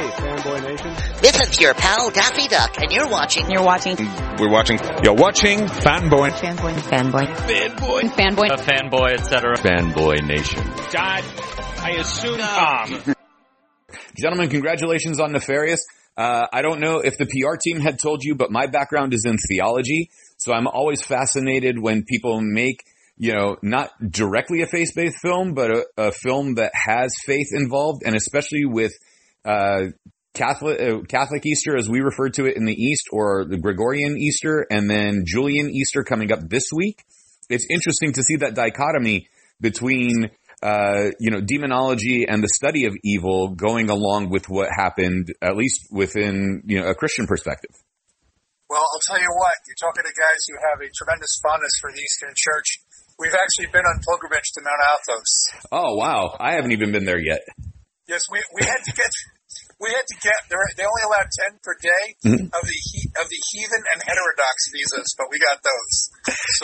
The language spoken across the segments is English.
Fanboy Nation. This is your pal Daffy Duck, and you're watching. You're watching Fanboy. Fanboy, etc. Fanboy Nation. God, I assume Tom. Gentlemen, congratulations on Nefarious. I don't know if the PR team had told you, but my background is in theology, so I'm always fascinated when people make, not directly a faith-based film, but a film that has faith involved, and especially with Catholic Easter, as we refer to it in the East, or the Gregorian Easter, and then Julian Easter coming up this week. It's interesting to see that dichotomy between demonology and the study of evil going along with what happened, at least within, a Christian perspective. Well, I'll tell you what, you're talking to guys who have a tremendous fondness for the Eastern Church. We've actually been on pilgrimage to Mount Athos. Oh, wow. I haven't even been there yet. Yes, we had to get, they only allowed 10 per day of the heathen and heterodox visas, but we got those. So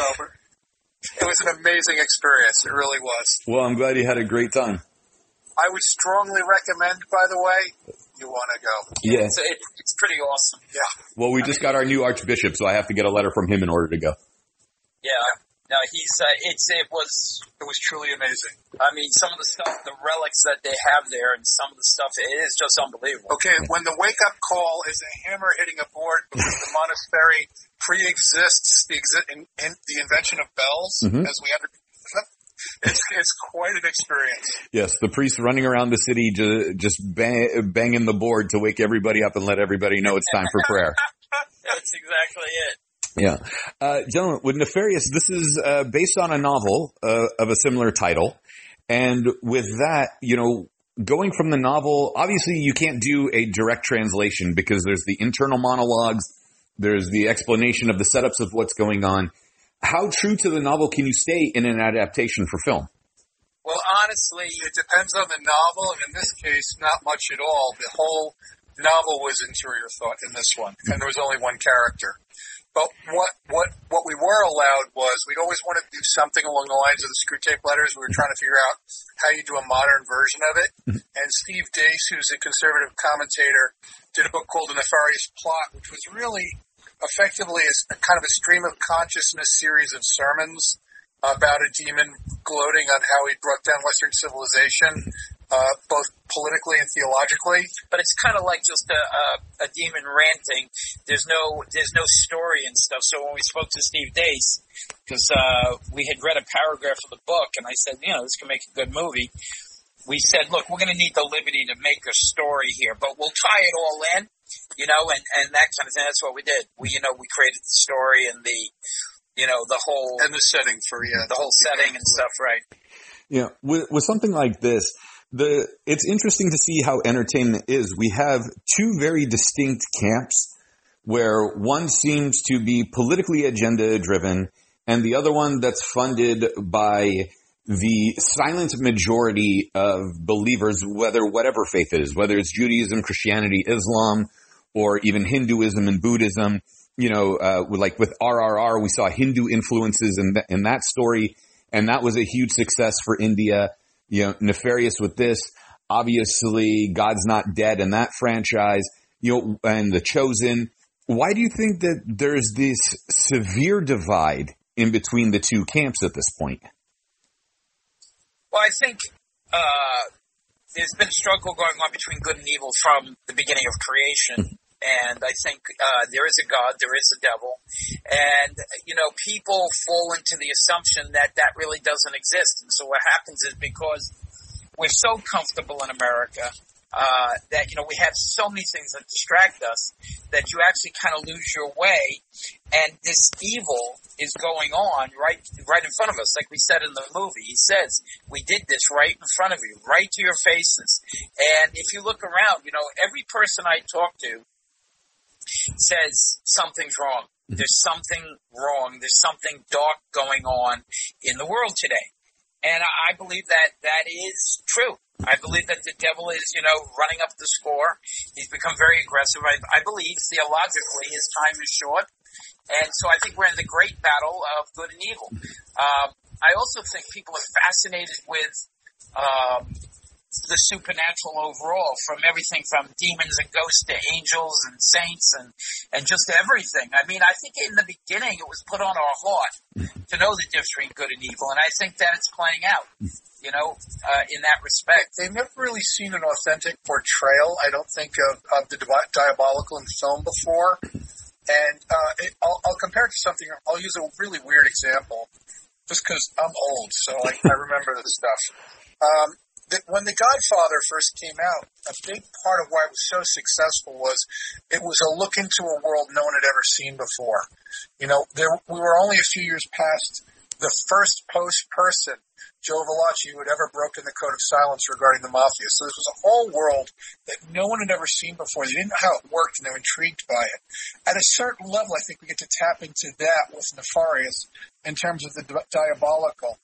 it was an amazing experience. It really was. Well, I'm glad you had a great time. I would strongly recommend, by the way, you want to go. Yeah. It's pretty awesome. Yeah. Well, we just got our new archbishop, so I have to get a letter from him in order to go. Yeah. No, it was truly amazing. I mean, some of the stuff, the relics that they have there, and some of the stuff, it is just unbelievable. Okay, when the wake-up call is a hammer hitting a board because the monastery pre-exists the invention of bells, as we understand them, it's quite an experience. Yes, the priests running around the city just banging the board to wake everybody up and let everybody know it's time for prayer. That's exactly it. Yeah. Gentlemen, with Nefarious, this is based on a novel of a similar title. And with that, going from the novel, obviously you can't do a direct translation because there's the internal monologues, there's the explanation of the setups of what's going on. How true to the novel can you stay in an adaptation for film? Well, honestly, it depends on the novel, and in this case, not much at all. The whole novel was interior thought in this one, and there was only one character. But what we were allowed was we'd always wanted to do something along the lines of the Screw Tape Letters. We were trying to figure out how you do a modern version of it. And Steve Deace, who's a conservative commentator, did a book called The Nefarious Plot, which was really effectively a kind of a stream of consciousness series of sermons about a demon gloating on how he brought down Western civilization, both politically and theologically. But it's kind of like just a demon ranting. There's no story and stuff. So when we spoke to Steve Deace, because we had read a paragraph of the book, and I said, this can make a good movie. We said, look, we're going to need the liberty to make a story here, but we'll tie it all in, and that kind of thing. That's what we did. We created the story and the whole, and the setting for the whole setting and stuff, right? Yeah, with something like this, it's interesting to see how entertainment is. We have two very distinct camps, where one seems to be politically agenda driven, and the other one that's funded by the silent majority of believers, whatever faith it is, whether it's Judaism, Christianity, Islam, or even Hinduism and Buddhism. Like with RRR, we saw Hindu influences in that story, and that was a huge success for India. Nefarious with this, obviously God's Not Dead in that franchise, and The Chosen. Why do you think that there's this severe divide in between the two camps at this point? Well, I think there's been a struggle going on between good and evil from the beginning of creation. And I think there is a God, there is a devil. And, people fall into the assumption that really doesn't exist. And so what happens is because we're so comfortable in America that, we have so many things that distract us that you actually kind of lose your way. And this evil is going on right in front of us. Like we said in the movie, he says, we did this right in front of you, right to your faces. And if you look around, every person I talk to says something's wrong. There's something wrong. There's something dark going on in the world today. And I believe that is true. I believe that the devil is, running up the score. He's become very aggressive. I believe theologically his time is short. And so I think we're in the great battle of good and evil. I also think people are fascinated with the supernatural overall, from everything from demons and ghosts to angels and saints and just everything. I mean, I think in the beginning it was put on our heart to know the difference between good and evil, and I think that it's playing out, in that respect. They've never really seen an authentic portrayal, I don't think, of the diabolical in film before. And I'll compare it to something. I'll use a really weird example, just because I'm old, so I remember this stuff. When The Godfather first came out, a big part of why it was so successful was it was a look into a world no one had ever seen before. We were only a few years past the first person, Joe Valachi, who had ever broken the code of silence regarding the mafia. So this was a whole world that no one had ever seen before. They didn't know how it worked, and they were intrigued by it. At a certain level, I think we get to tap into that with Nefarious in terms of the diabolical.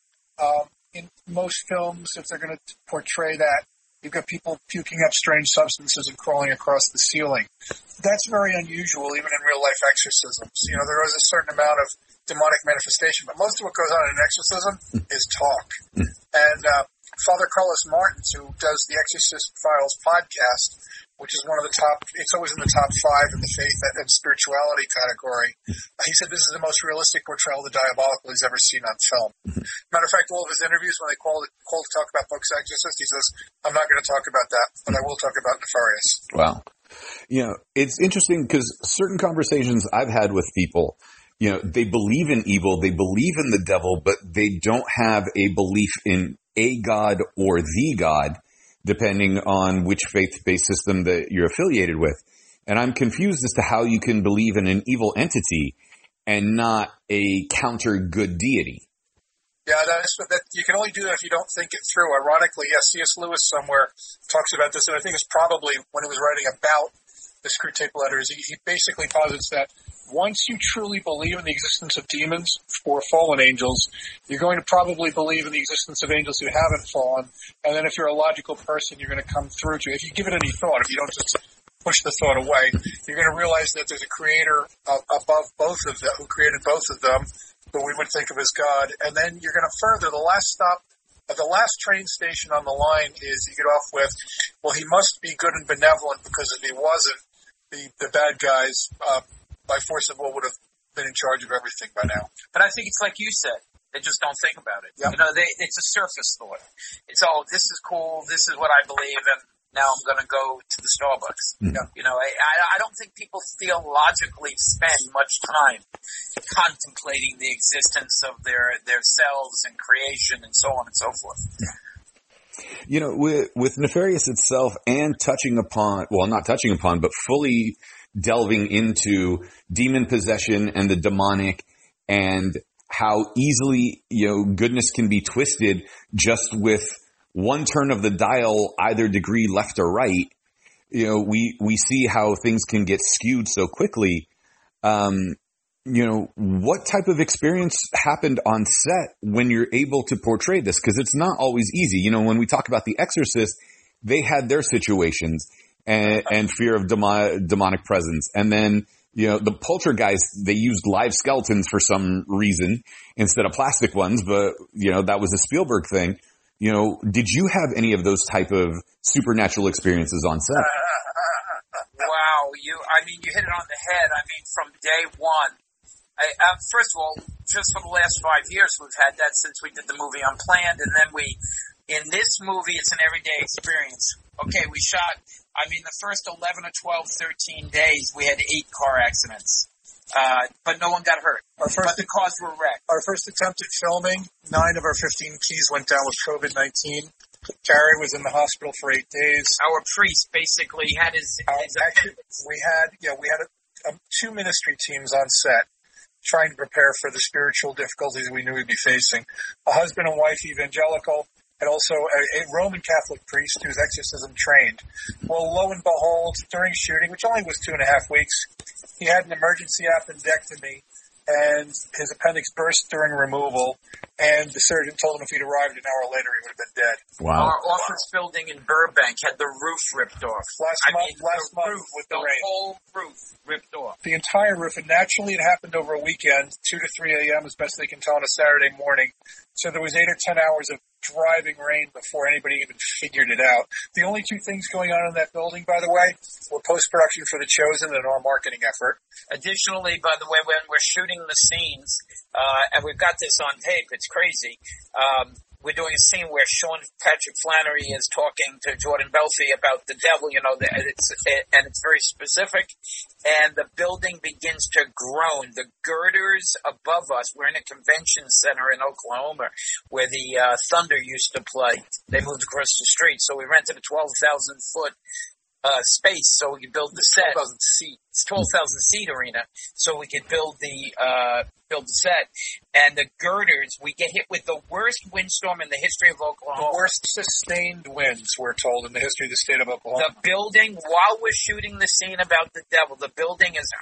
In most films, if they're going to portray that, you've got people puking up strange substances and crawling across the ceiling. That's very unusual, even in real-life exorcisms. There is a certain amount of demonic manifestation, but most of what goes on in an exorcism is talk. And Father Carlos Martins, who does the Exorcist Files podcast, which is one of the top, it's always in the top 5 in the faith and spirituality category, he said this is the most realistic portrayal of the diabolical he's ever seen on film. Matter of fact, all of his interviews, when they call to talk about books Exorcist, he says, I'm not going to talk about that, but I will talk about Nefarious. Wow. It's interesting because certain conversations I've had with people, they believe in evil, they believe in the devil, but they don't have a belief in a God or the God, depending on which faith-based system that you're affiliated with. And I'm confused as to how you can believe in an evil entity and not a counter-good deity. Yeah, that you can only do that if you don't think it through. Ironically, C.S. Lewis somewhere talks about this, and I think it's probably when he was writing about the Screwtape Letters, he basically posits that once you truly believe in the existence of demons or fallen angels, you're going to probably believe in the existence of angels who haven't fallen. And then if you're a logical person, you're going to come through to, if you give it any thought, if you don't just push the thought away, you're going to realize that there's a creator above both of them, who created both of them, who we would think of as God. And then you're going to further, the last stop, the last train station on the line is you get off with, well, he must be good and benevolent, because if he wasn't, the bad guys, by force of will, would have been in charge of everything by now. But I think it's like you said. They just don't think about it. Yep. It's a surface thought. It's, this is cool, this is what I believe, and now I'm going to go to the Starbucks. Mm-hmm. I don't think people theologically spend much time contemplating the existence of their selves and creation and so on and so forth. With Nefarious itself and not touching upon, but fully delving into demon possession and the demonic and how easily, goodness can be twisted just with one turn of the dial, either degree left or right. We see how things can get skewed so quickly. What type of experience happened on set when you're able to portray this? Because it's not always easy. When we talk about The Exorcist, they had their situations and fear of demonic presence. And then, the Poltergeist, they used live skeletons for some reason instead of plastic ones, but, that was a Spielberg thing. Did you have any of those type of supernatural experiences on set? Wow, you hit it on the head. From day one, first of all, just for the last 5 years, we've had that since we did the movie Unplanned, and then in this movie, it's an everyday experience. Okay, we shot, the first 11 or 12, 13 days, we had 8 car accidents. But no one got hurt. But the cars were wrecked. Our first attempt at filming, 9 of our 15 keys went down with COVID-19. Carrie was in the hospital for 8 days. Our priest basically had his appendix. We had 2 ministry teams on set trying to prepare for the spiritual difficulties we knew we'd be facing. A husband and wife evangelical, and also a Roman Catholic priest who's exorcism trained. Well, lo and behold, during shooting, which only was 2.5 weeks, he had an emergency appendectomy, and his appendix burst during removal, and the surgeon told him if he'd arrived an hour later, he would have been dead. Wow. Our office building in Burbank had the roof ripped off. Last month with the rain. The whole roof ripped off. The entire roof, and naturally it happened over a weekend, 2 to 3 a.m. as best they can tell on a Saturday morning. So there was 8 or 10 hours of driving rain before anybody even figured it out. The only two things going on in that building, by the way, were post-production for The Chosen and our marketing effort. Additionally, by the way, when we're shooting the scenes, and we've got this on tape, it's crazy. We're doing a scene where Sean Patrick Flannery is talking to Jordan Belfi about the devil, and it's very specific. And the building begins to groan. The girders above us, we're in a convention center in Oklahoma where the Thunder used to play. They moved across the street, so we rented a 12,000 foot space so we could build the set. 12,000 seat. It's 12,000 seat arena, so we could build the set. And the girders, we get hit with the worst windstorm in the history of Oklahoma. The worst sustained winds, we're told, in the history of the state of Oklahoma. The building, while we're shooting the scene about the devil, the building is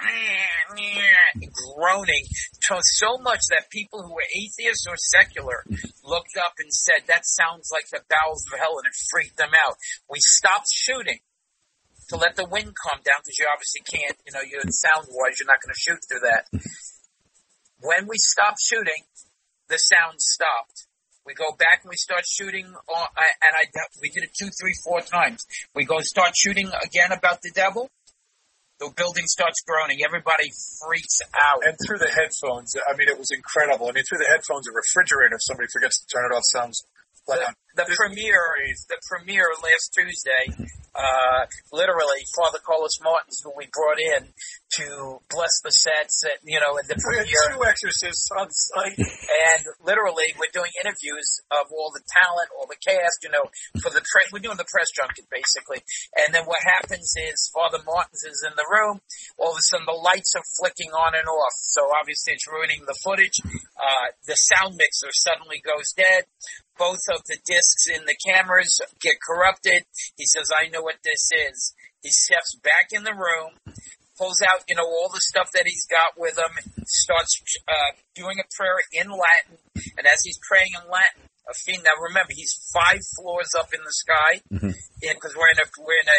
groaning so much that people who were atheists or secular looked up and said, that sounds like the bowels of hell, and it freaked them out. We stopped shooting to let the wind calm down, because you obviously can't, you're sound-wise, you're not going to shoot through that. When we stopped shooting, the sound stopped. We go back and we start shooting, we did it 2, 3, 4 times. We go start shooting again about the devil. The building starts groaning. Everybody freaks out. And through the headphones, it was incredible. Through the headphones, a refrigerator, if somebody forgets to turn it off, sounds like the premiere last Tuesday, literally Father Carlos Martins, who we brought in to bless the sets, and the premiere. We had 2 exorcists on site. And literally, we're doing interviews of all the talent, all the cast, for the press. We're doing the press junket, basically. And then what happens is Father Martins is in the room. All of a sudden, the lights are flicking on and off. So obviously, it's ruining the footage. The sound mixer suddenly goes dead. Both of the discs in the cameras get corrupted. He says, I know what this is. He steps back in the room, pulls out, all the stuff that he's got with him, starts doing a prayer in Latin. And as he's praying in Latin, now remember, he's 5 floors up in the sky, because we're in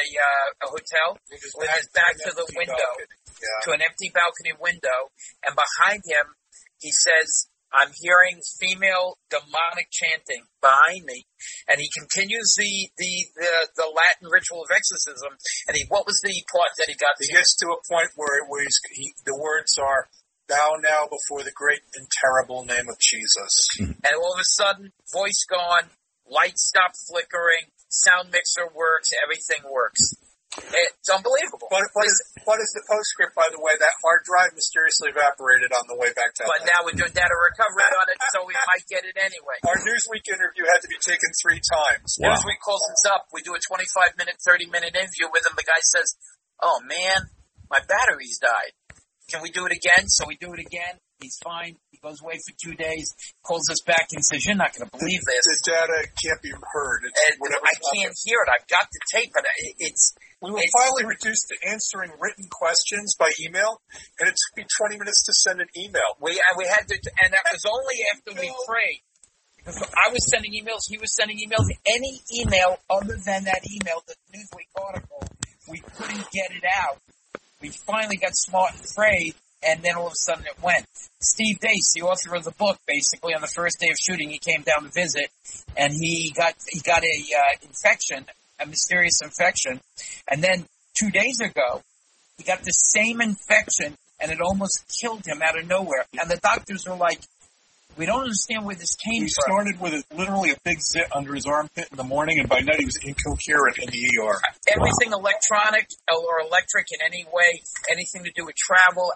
a hotel with his back to the window, to an empty balcony window. And behind him, he says, I'm hearing female demonic chanting behind me, and he continues the Latin ritual of exorcism. And what was the part that he got to? He gets to a point where the words are, "Bow now before the great and terrible name of Jesus." And all of a sudden, voice gone, lights stop flickering, sound mixer works, everything works. It's unbelievable. What is the postscript, by the way? That hard drive mysteriously evaporated on the way back to But now we're doing data recovery on it, so we might get it anyway. Our Newsweek interview had to be taken 3 times. Wow. Newsweek calls us up. We do a 25-minute, 30-minute interview with him. The guy says, oh, man, my batteries died. Can we do it again? So we do it again. He's fine. He goes away for 2 days, calls us back and says, you're not going to believe this. The data can't be heard. I can't hear it. I've got the tape, but we were finally reduced to answering written questions by email, and it took me 20 minutes to send an email. We had to, and that was only after we prayed. Because I was sending emails, he was sending emails. Any email other than that email, the Newsweek article, we couldn't get it out. We finally got smart and prayed, and then all of a sudden it went. Steve Dace, the author of the book, basically on the first day of shooting, he came down to visit, and he got a infection, a mysterious infection, and then 2 days ago, he got the same infection, and it almost killed him out of nowhere. And the doctors were like, we don't understand where this came from. He started with literally a big zit under his armpit in the morning, and by night he was incoherent in the ER. Everything electronic or electric in any way, anything to do with travel.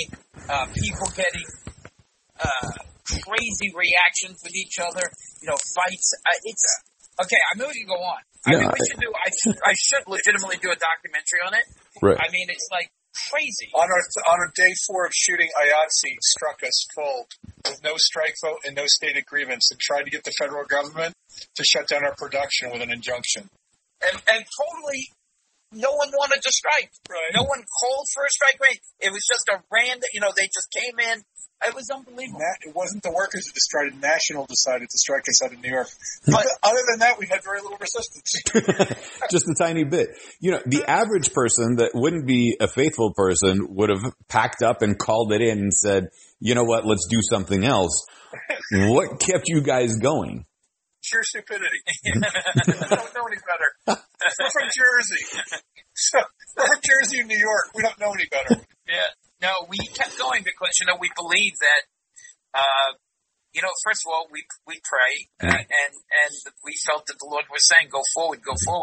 People getting crazy reactions with each other, fights. Okay, we can go on. I should legitimately do a documentary on it. Right. It's like crazy. On our day 4 of shooting, IATSE struck us cold with no strike vote and no stated grievance, and tried to get the federal government to shut down our production with an injunction. And totally, no one wanted to strike. Right. No one called for a strike. It was just a random, they just came in. It was unbelievable. It wasn't the workers who decided. National decided to strike us out of New York. But other than that, we had very little resistance. Just a tiny bit. The average person that wouldn't be a faithful person would have packed up and called it in and said, you know what, let's do something else. What kept you guys going? sheer stupidity. We don't know any better. We're from Jersey. So, we're from Jersey and New York. We don't know any better. Yeah. No, we kept going because, we believe that, first of all, we pray, and we felt that the Lord was saying, go forward.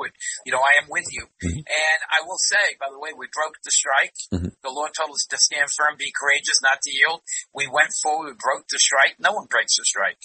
I am with you. And I will say, by the way, we broke the strike. The Lord told us to stand firm, be courageous, not to yield. We went forward, we broke the strike. No one breaks the strike.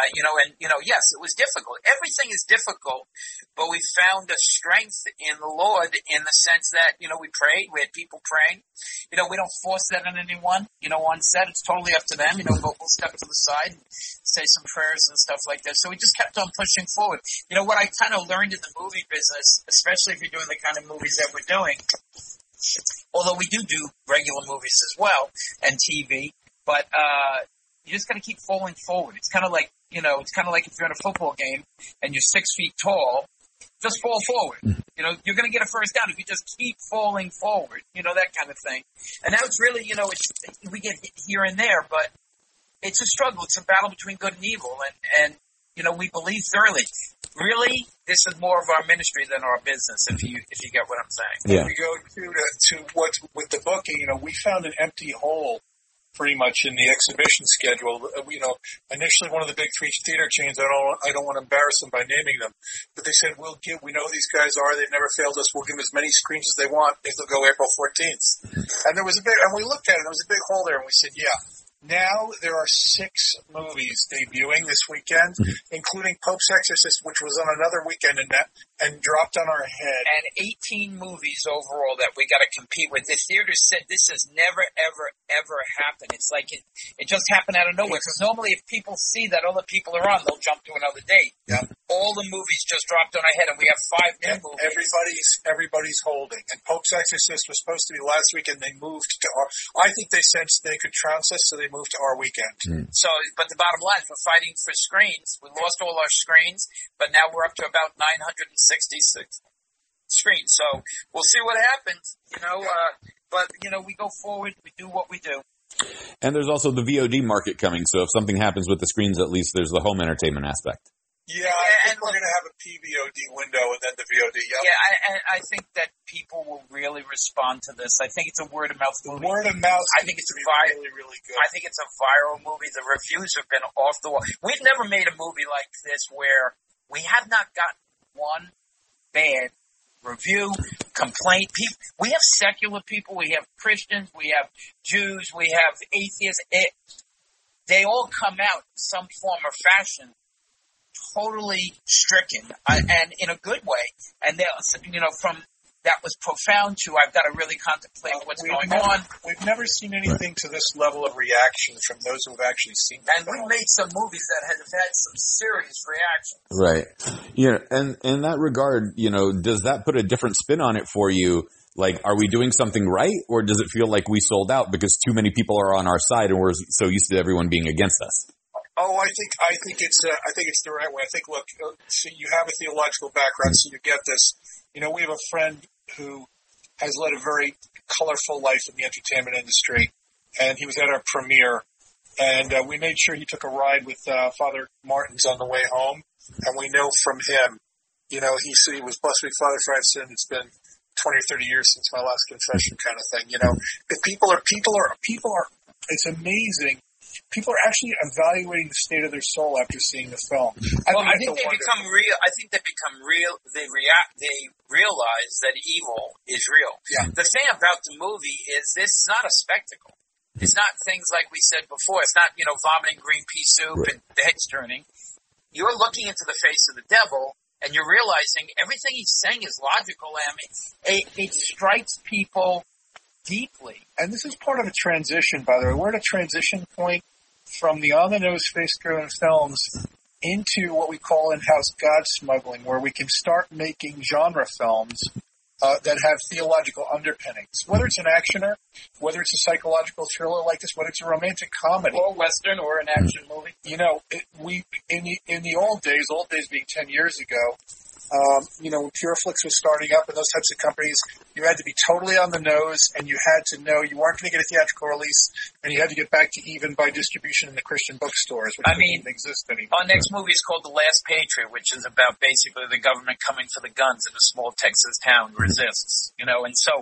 Yes, it was difficult. Everything is difficult, but we found a strength in the Lord in the sense that, we prayed, we had people praying. We don't force that on anyone. One said it's totally up to them. We'll step to the side and say some prayers and stuff like that. So we just kept on pushing forward. What I kind of learned in the movie business, especially if you're doing the kind of movies that we're doing, although we do regular movies as well and TV, but you just got to keep falling forward. It's kind of like, if you're in a football game and you're 6 feet tall, just fall forward. You're going to get a first down if you just keep falling forward, that kind of thing. And now it's really, we get here and there, but it's a struggle. It's a battle between good and evil. And we believe thoroughly. Really, this is more of our ministry than our business, if you get what I'm saying. Yeah. If we go to what's with the booking, we found an empty hole pretty much in the exhibition schedule. Initially one of the big three theater chains, I don't want to embarrass them by naming them, but they said, we know these guys are, they've never failed us, we'll give them as many screens as they want if they'll go April 14th. And we looked at it, there was a big hole there, and we said, yeah. Now there are 6 movies debuting this weekend, including Pope's Exorcist, which was on another weekend and dropped on our head. And 18 movies overall that we got to compete with. The theater said this has never, ever, ever happened. It's like it just happened out of nowhere. Because normally if people see that other people are on, they'll jump to another date. Yeah. All the movies just dropped on our head, and we have 5 new movies. Everybody's holding. And Pope's Exorcist was supposed to be last week, and they moved to I think they sensed they could trounce us, so they moved to our weekend. So, but the bottom line is we're fighting for screens. We lost all our screens, but now we're up to about 966 screens. So we'll see what happens, but we go forward, we do what we do. And there's also the VOD market coming, so if something happens with the screens, at least there's the home entertainment aspect. Yeah, I think we're going to have a PVOD window and then the VOD. Yep. Yeah, I think that people will really respond to this. I think it's a word-of-mouth movie. Word of mouth. I think it's really, really good. I think it's a viral movie. The reviews have been off the wall. We've never made a movie like this where we have not gotten one bad review, complaint. We have secular people. We have Christians. We have Jews. We have atheists. They all come out in some form or fashion totally stricken, and in a good way. And from that was profound to I've got to really contemplate what's going on. We've never seen anything to this level of reaction from those who have actually seen it. And we made some movies that have had some serious reactions. Right. And in that regard, does that put a different spin on it for you? Like, are we doing something right, or does it feel like we sold out because too many people are on our side and we're so used to everyone being against us? Oh, I think it's the right way. I think, look, so you have a theological background, so you get this. We have a friend who has led a very colorful life in the entertainment industry, and he was at our premiere, and we made sure he took a ride with Father Martins on the way home, and we know from him, he said he was blessed with Father for I've sinned. It's been 20 or 30 years since my last confession, kind of thing. If people are, it's amazing. People are actually evaluating the state of their soul after seeing the film. I think they become real. I think they become real. They realize that evil is real. Yeah. The thing about the movie is this is not a spectacle. It's not things like we said before. It's not, vomiting green pea soup and the heads turning. You're looking into the face of the devil and you're realizing everything he's saying is logical. I mean, it strikes people deeply. And this is part of a transition, by the way. We're at a transition point from the on-the-nose, face-driven films into what we call in-house God smuggling, where we can start making genre films that have theological underpinnings. Whether it's an actioner, whether it's a psychological thriller like this, whether it's a romantic comedy. Or Western, or an action movie. In the old days being 10 years ago, When Pureflix was starting up and those types of companies, you had to be totally on the nose, and you had to know you weren't going to get a theatrical release, and you had to get back to even by distribution in the Christian bookstores, which didn't exist anymore. Our next movie is called The Last Patriot, which is about basically the government coming for the guns in a small Texas town resists, and so,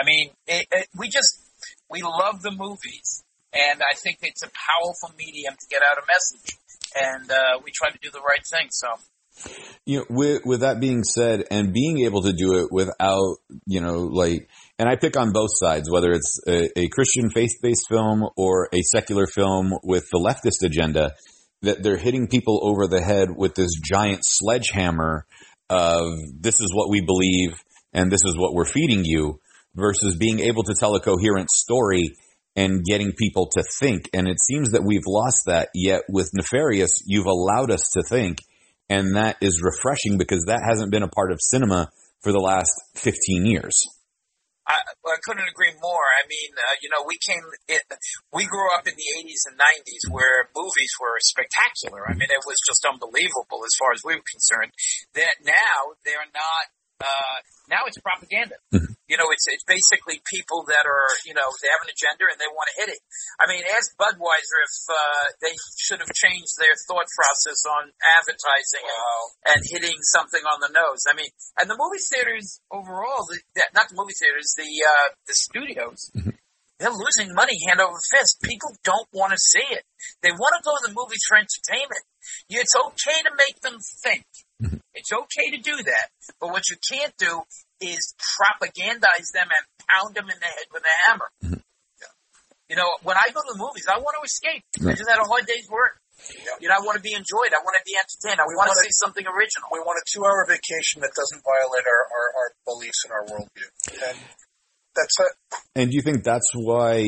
we love the movies, and I think it's a powerful medium to get out a message, and we try to do the right thing, so. With that being said, and being able to do it without, and I pick on both sides, whether it's a Christian faith-based film or a secular film with the leftist agenda, that they're hitting people over the head with this giant sledgehammer of this is what we believe and this is what we're feeding you, versus being able to tell a coherent story and getting people to think. And it seems that we've lost that, yet with Nefarious, you've allowed us to think. And that is refreshing because that hasn't been a part of cinema for the last 15 years. I couldn't agree more. I mean, we grew up in the 80s and 90s where movies were spectacular. I mean, it was just unbelievable as far as we were concerned. That now they're not. Now it's propaganda. Mm-hmm. It's basically people that are, they have an agenda and they want to hit it. I mean, ask Budweiser if they should have changed their thought process on advertising and hitting something on the nose. I mean, and the movie theaters overall, not the movie theaters, the studios, mm-hmm. they're losing money hand over fist. People don't want to see it. They want to go to the movies for entertainment. It's okay to make them think. Mm-hmm. It's okay to do that. But what you can't do is propagandize them and pound them in the head with a hammer. Mm-hmm. When I go to the movies, I want to escape. Right. I just had a hard day's work. I want to be enjoyed. I want to be entertained. I want to see something original. We want a 2-hour vacation that doesn't violate our beliefs and our worldview. And that's it. And do you think that's why,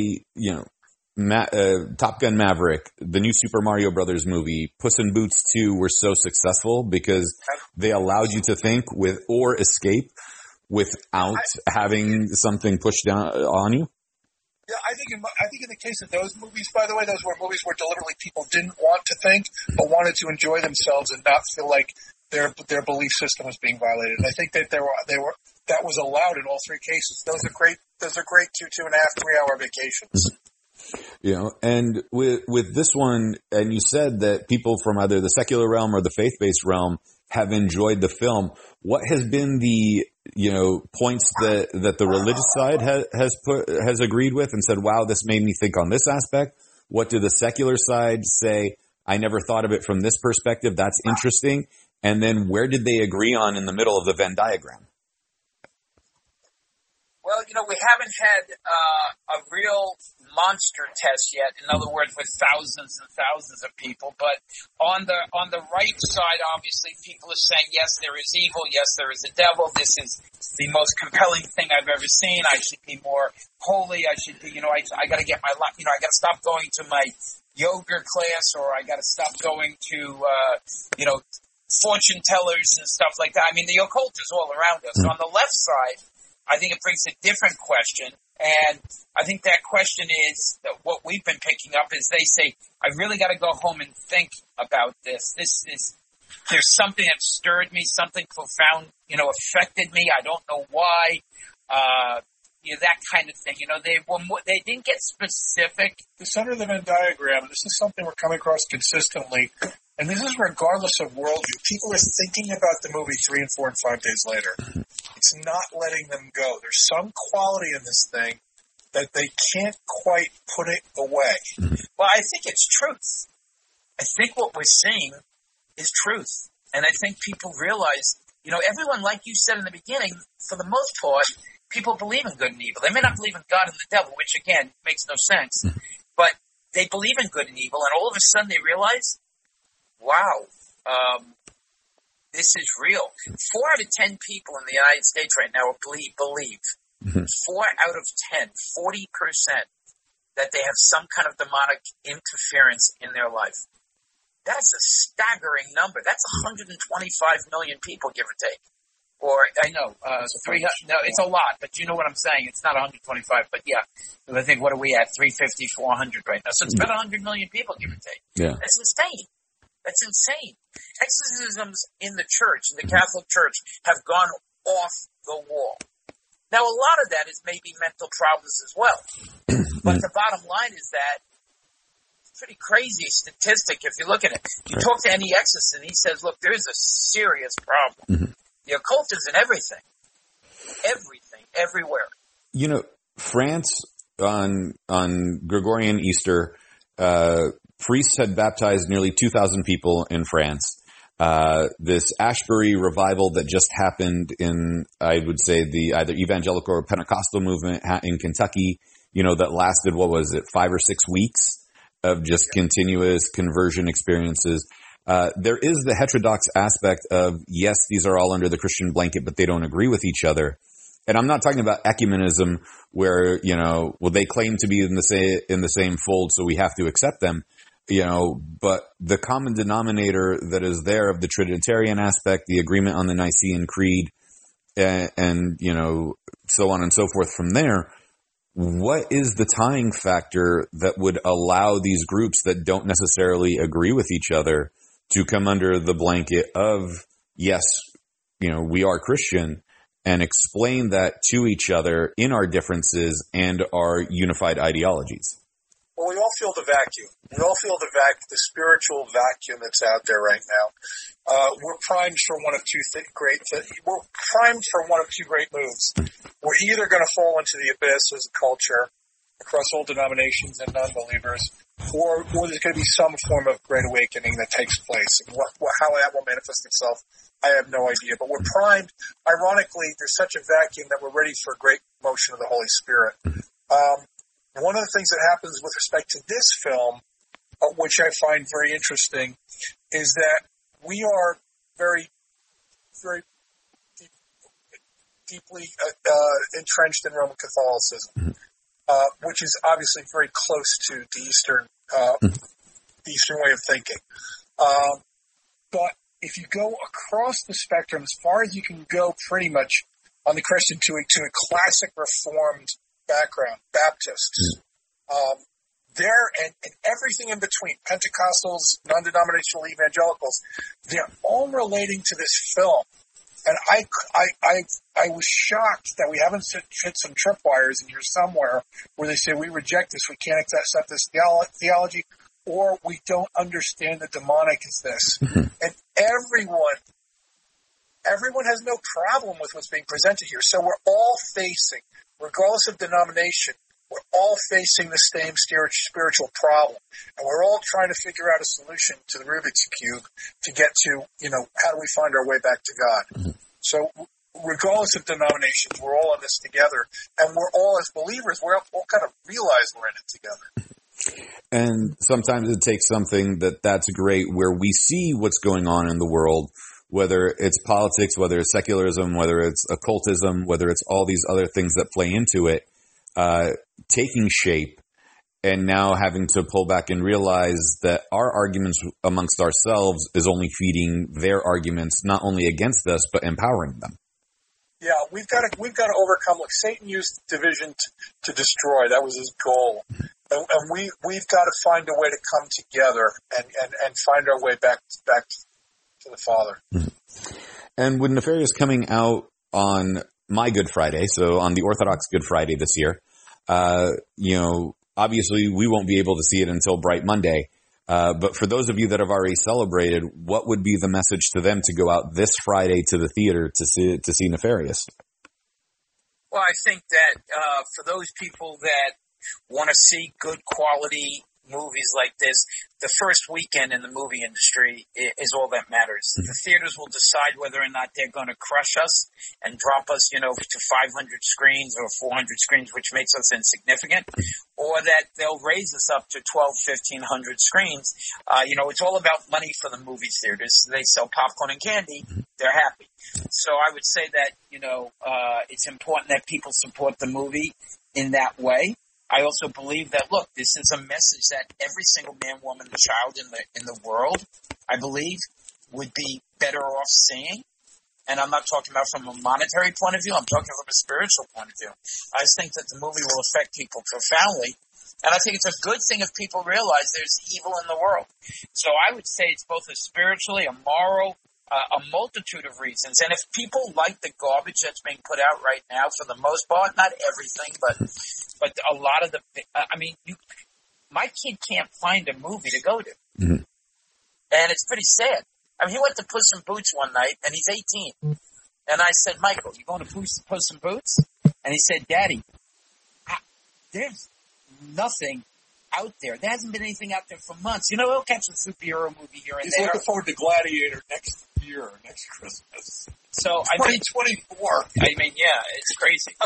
Top Gun Maverick, the new Super Mario Brothers movie, Puss in Boots 2 were so successful because they allowed you to think or escape without having something pushed down on you? Yeah, I think in the case of those movies, by the way, those were movies where deliberately people didn't want to think, but wanted to enjoy themselves and not feel like their belief system was being violated. And I think that that was allowed in all three cases. Those are great 2.5, 3-hour vacations. And with this one, and you said that people from either the secular realm or the faith-based realm have enjoyed the film. What has been the points that the religious side has agreed with and said, wow, this made me think on this aspect? What do the secular side say? I never thought of it from this perspective. That's interesting. And then where did they agree on in the middle of the Venn diagram? Well, we haven't had a real monster test yet. In other words, with thousands and thousands of people. But on the right side, obviously, people are saying, yes, there is evil. Yes, there is a devil. This is the most compelling thing I've ever seen. I should be more holy. I should be, I got to get my life. I got to stop going to my yoga class, or I got to stop going to, fortune tellers and stuff like that. I mean, the occult is all around us. On the left side, I think it brings a different question, and I think that question is that what we've been picking up is they say, I really got to go home and think about this. There's something that stirred me, something profound, affected me. I don't know why, that kind of thing. They didn't get specific. The center of the Venn diagram, this is something we're coming across consistently, and this is regardless of worldview. People are thinking about the movie 3 and 4 and 5 days later. It's not letting them go. There's some quality in this thing that they can't quite put it away. Well, I think it's truth. I think what we're seeing is truth. And I think people realize, everyone, like you said in the beginning, for the most part, people believe in good and evil. They may not believe in God and the devil, which, again, makes no sense. But they believe in good and evil, and all of a sudden they realize, wow, this is real. 4 out of 10 people in the United States right now believe 4 out of 10, 40%, that they have some kind of demonic interference in their life. That's a staggering number. That's 125 million people, give or take. Or, I know, 300, no, it's a lot, but you know what I'm saying. It's not 125, but yeah. I think, what are we at? 350, 400 right now. So it's about 100 million people, give or take. Yeah. That's insane. That's insane. Exorcisms in the church, in the Catholic Church, have gone off the wall. Now, a lot of that is maybe mental problems as well. But the bottom line is that it's pretty crazy statistic if you look at it. You talk to any exorcist, and he says, look, there is a serious problem. The occult is in everything. Everything, everywhere. You know, France on Gregorian Easter, priests had baptized nearly 2,000 people in France. This Ashbury revival that just happened in, I would say, the either evangelical or Pentecostal movement in Kentucky, that lasted, 5 or 6 weeks of just continuous conversion experiences. There is the heterodox aspect of, yes, these are all under the Christian blanket, but they don't agree with each other. And I'm not talking about ecumenism where, they claim to be in the same fold, so we have to accept them. But the common denominator that is there of the Trinitarian aspect, the agreement on the Nicene Creed, and so on and so forth from there, what is the tying factor that would allow these groups that don't necessarily agree with each other to come under the blanket of, yes, we are Christian, and explain that to each other in our differences and our unified ideologies? Well, we all feel the vacuum. We all feel the spiritual vacuum that's out there right now. We're primed for one of two great moves. We're either going to fall into the abyss as a culture across all denominations and non-believers, or there's going to be some form of great awakening that takes place. And how that will manifest itself, I have no idea. But we're primed. Ironically, there's such a vacuum that we're ready for a great motion of the Holy Spirit. One of the things that happens with respect to this film, which I find very interesting, is that we are very, very deeply entrenched in Roman Catholicism, which is obviously very close to the Eastern way of thinking. But if you go across the spectrum, as far as you can go, pretty much on the Christian to a classic Reformed background, Baptists, there and everything in between, Pentecostals, non-denominational evangelicals, they're all relating to this film. And I was shocked that we haven't hit some tripwires in here somewhere where they say we reject this, we can't accept this theology, or we don't understand the demonic as this. And everyone has no problem with what's being presented here. So we're all facing, regardless of denomination, we're all facing the same spiritual problem. And we're all trying to figure out a solution to the Rubik's Cube to get to, how do we find our way back to God? So regardless of denominations, we're all in this together. And we're all, as believers, we're all kind of realize we're in it together. And sometimes it takes something that's great where we see what's going on in the world, whether it's politics, whether it's secularism, whether it's occultism, whether it's all these other things that play into it, taking shape, and now having to pull back and realize that our arguments amongst ourselves is only feeding their arguments, not only against us, but empowering them. Yeah, we've got to overcome. Look, Satan used division to destroy. That was his goal. And we've got to find a way to come together and find our way back to the Father. And with Nefarious coming out on my Good Friday, so on the Orthodox Good Friday this year, obviously we won't be able to see it until Bright Monday. But for those of you that have already celebrated, what would be the message to them to go out this Friday to the theater to see Nefarious? Well, I think that for those people that want to see good quality movies like this, the first weekend in the movie industry is all that matters. The theaters will decide whether or not they're going to crush us and drop us, to 500 screens or 400 screens, which makes us insignificant, or that they'll raise us up to 1,200, 1,500 screens. It's all about money for the movie theaters. They sell popcorn and candy. They're happy. So I would say that, it's important that people support the movie in that way. I also believe that, look, this is a message that every single man, woman, and child in the world, I believe, would be better off seeing. And I'm not talking about from a monetary point of view. I'm talking from a spiritual point of view. I just think that the movie will affect people profoundly. And I think it's a good thing if people realize there's evil in the world. So I would say it's both a spiritually, a moral, a multitude of reasons. And if people like the garbage that's being put out right now, for the most part, not everything, but a lot of the, my kid can't find a movie to go to. Mm-hmm. And it's pretty sad. I mean, he went to Puss in Boots one night, and he's 18. And I said, Michael, you going to Puss in Boots? And he said, Daddy, there's nothing out there. There hasn't been anything out there for months. You know, he'll catch a superhero movie here and He's there. He's looking forward to Gladiator next year, next Christmas. So, 2024. It's crazy.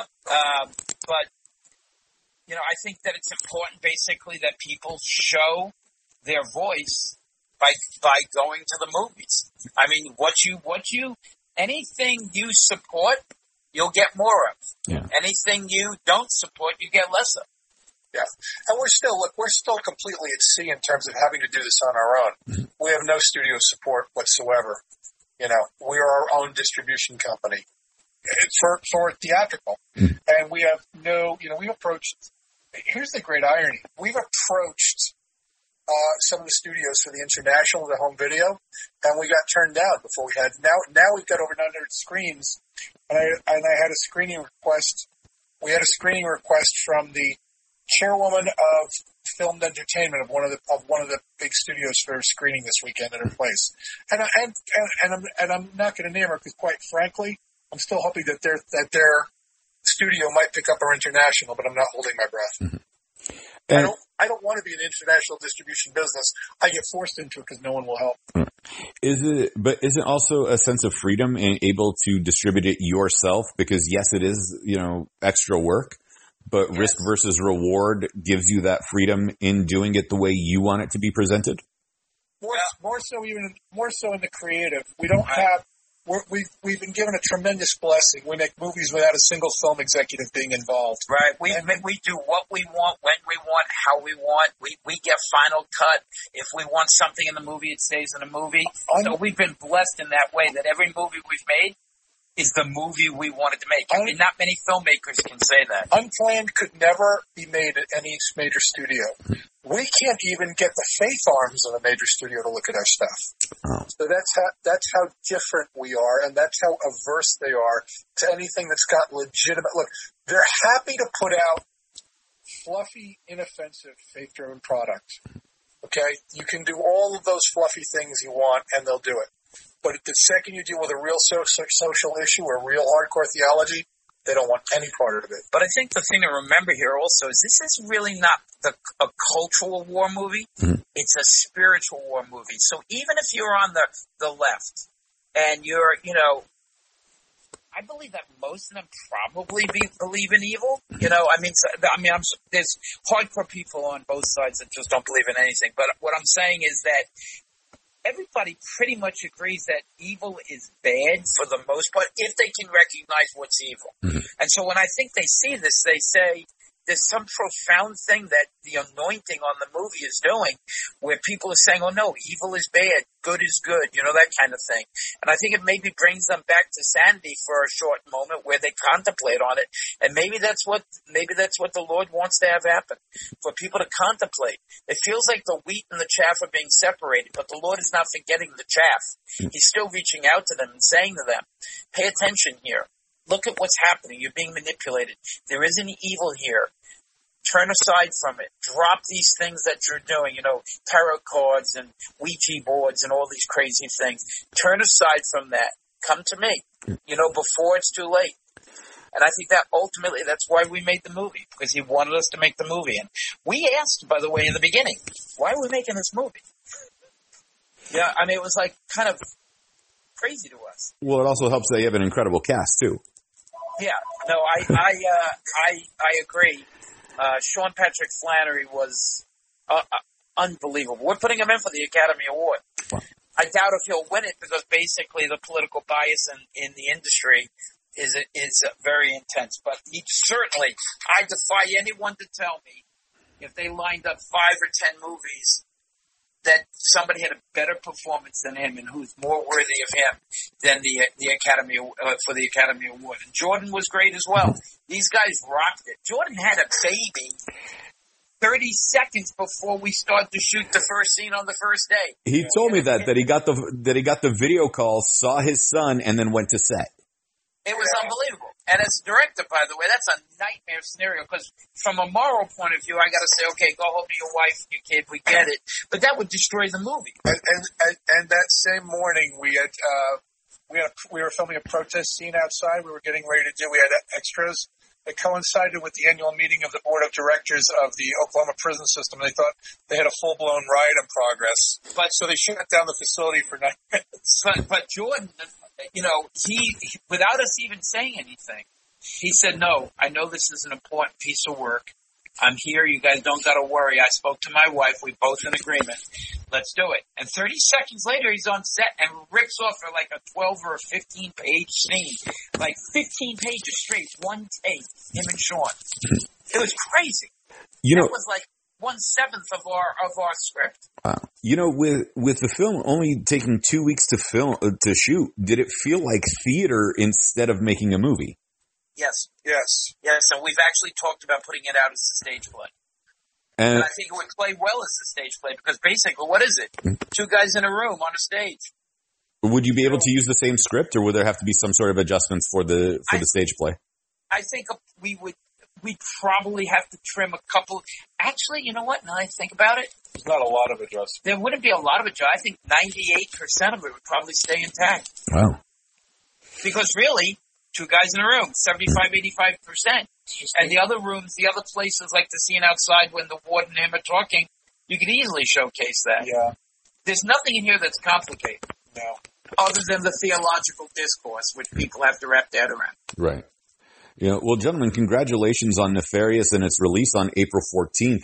But, you know, I think that it's important, basically, that people show their voice by going to the movies. I mean, anything you support, you'll get more of. Yeah. Anything you don't support, you get less of. Yeah. And we're still completely at sea in terms of having to do this on our own. Mm-hmm. We have no studio support whatsoever. You know, we are our own distribution company. It's for theatrical. Mm-hmm. And we have we've approached, here's the great irony. We've approached some of the studios for the international, the home video, and we got turned down before we had. Now we've got over 900 screens, and I had a screening request. We had a screening request from the chairwoman of filmed entertainment of one of the big studios for screening this weekend at her place, and I'm not going to name her because, quite frankly, I'm still hoping that their studio might pick up our international, but I'm not holding my breath. Mm-hmm. I don't want to be in international distribution business. I get forced into it because no one will help. Is it also a sense of freedom and able to distribute it yourself? Because yes, it is, extra work, but yes, risk versus reward gives you that freedom in doing it the way you want it to be presented. More so in the creative. We don't have. We've been given a tremendous blessing. We make movies without a single film executive being involved. Right. We do what we want, when we want, how we want. We get final cut. If we want something in the movie, it stays in the movie. So we've been blessed in that way that every movie we've made is the movie we wanted to make. I mean, not many filmmakers can say that. Unplanned could never be made at any major studio. We can't even get the faith arms of a major studio to look at our stuff. Oh. So that's how different we are, and that's how averse they are to anything that's got legitimate. Look, they're happy to put out fluffy, inoffensive, faith-driven product. Okay, you can do all of those fluffy things you want, and they'll do it. But the second you deal with a real social issue or real hardcore theology, they don't want any part of it. But I think the thing to remember here also is this is really not a cultural war movie. Mm-hmm. It's a spiritual war movie. So even if you're on the left and you're, I believe that most of them probably believe in evil. There's hardcore people on both sides that just don't believe in anything. But what I'm saying is that everybody pretty much agrees that evil is bad for the most part if they can recognize what's evil. Mm-hmm. And so when I think they see this, they say there's some profound thing that the anointing on the movie is doing where people are saying, oh no, evil is bad, good is good, that kind of thing. And I think it maybe brings them back to sanity for a short moment where they contemplate on it. And maybe that's what the Lord wants to have happen, for people to contemplate. It feels like the wheat and the chaff are being separated, but the Lord is not forgetting the chaff. He's still reaching out to them and saying to them, pay attention here. Look at what's happening. You're being manipulated. There is an evil here. Turn aside from it. Drop these things that you're doing, tarot cards and Ouija boards and all these crazy things. Turn aside from that. Come to me, before it's too late. And I think that ultimately that's why we made the movie, because he wanted us to make the movie. And we asked, by the way, in the beginning, why are we making this movie? Yeah, I mean, it was like kind of crazy to us. Well, it also helps that you have an incredible cast, too. Yeah, no, I agree. Sean Patrick Flanery was unbelievable. We're putting him in for the Academy Award. Wow. I doubt if he'll win it because basically the political bias in the industry is very intense. But I defy anyone to tell me if they lined up 5 or 10 movies that somebody had a better performance than him and who's more worthy of him than the Academy for the Academy Award. And Jordan was great as well. These guys rocked it. Jordan had a baby 30 seconds before we start to shoot the first scene on the first day. He told me that he got the video call, saw his son, and then went to set. It was unbelievable. And as a director, by the way, that's a nightmare scenario because from a moral point of view, I got to say, okay, go home to your wife and your kid. We get it, but that would destroy the movie. And that same morning, we were filming a protest scene outside. We were getting ready to do. We had extras. It coincided with the annual meeting of the board of directors of the Oklahoma prison system. They thought they had a full-blown riot in progress, so they shut down the facility for 9 minutes. But Jordan, he without us even saying anything, he said, "No, I know this is an important piece of work. I'm here. You guys don't got to worry. I spoke to my wife. We're both in agreement. Let's do it." And 30 seconds later, he's on set and rips off for like a 12 or a 15-page scene. Like 15 pages straight, one take, him and Sean. It was crazy. It was like 1/7 of our script. With the film only taking 2 weeks to shoot, did it feel like theater instead of making a movie? Yes. Yes. And we've actually talked about putting it out as a stage play. And I think it would play well as a stage play because basically, what is it? Two guys in a room on a stage. Would you be able to use the same script, or would there have to be some sort of adjustments for the stage play? I think we'd probably have to trim a couple. Actually, you know what? Now I think about it, there's not a lot of adjustments. There wouldn't be a lot of adjustments. I think 98% of it would probably stay intact. Wow. Because really, two guys in a room, 75-85%. And the other rooms, the other places like the scene outside when the warden and him are talking, you could easily showcase that. Yeah. There's nothing in here that's complicated. No. Other than the theological discourse, which people have to wrap their head around. Right. Well, gentlemen, congratulations on Nefarious and its release on April 14th.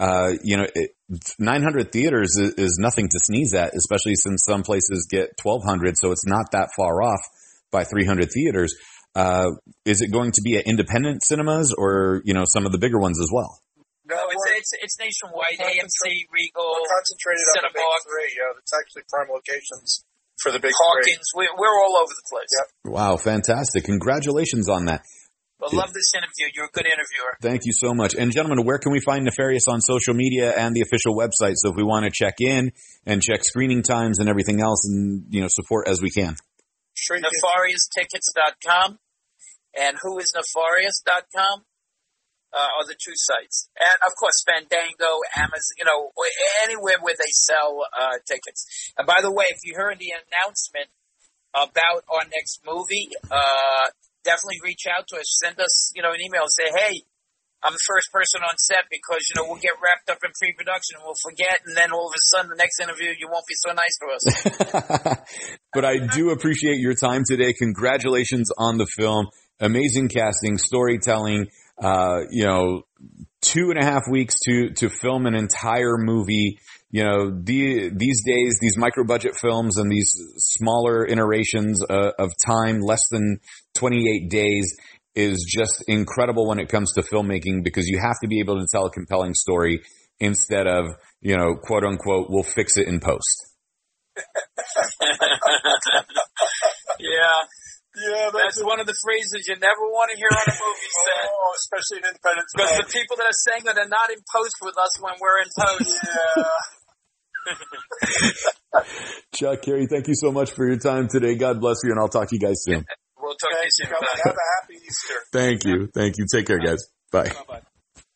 900 theaters is nothing to sneeze at, especially since some places get 1,200, so it's not that far off by 300 theaters. Is it going to be at independent cinemas or, some of the bigger ones as well? No, it's nationwide. AMC, Regal, we're concentrated on the big Cinemark. three. It's actually prime locations for the big Hawkins. three. We're all over the place. Yep. Wow, fantastic. Congratulations on that. I love this interview. You're a good interviewer. Thank you so much. And gentlemen, where can we find Nefarious on social media and the official website? So if we want to check in and check screening times and everything else and, support as we can. Sure. NefariouStickets.com and whoisnefarious.com are the two sites. And of course, Fandango, Amazon, anywhere where they sell tickets. And by the way, if you heard the announcement about our next movie, definitely reach out to us. Send us, an email and say, hey, I'm the first person on set because, we'll get wrapped up in pre-production and we'll forget. And then all of a sudden, the next interview, you won't be so nice to us. But I do appreciate your time today. Congratulations on the film. Amazing casting, storytelling, 2.5 weeks to film an entire movie. These days, these micro budget films and these smaller iterations of time, less than 28 days, is just incredible when it comes to filmmaking because you have to be able to tell a compelling story instead of, quote unquote, we'll fix it in post. Yeah, that's one of the phrases you never want to hear on a movie set. Oh, especially in independent. Because the people that are saying it are not in post with us when we're in post. Yeah. Chuck, Carrie, thank you so much for your time today. God bless you, and I'll talk to you guys soon. We'll talk to you soon. Have a happy Easter. Thank you. Take care, guys. Bye. Bye-bye.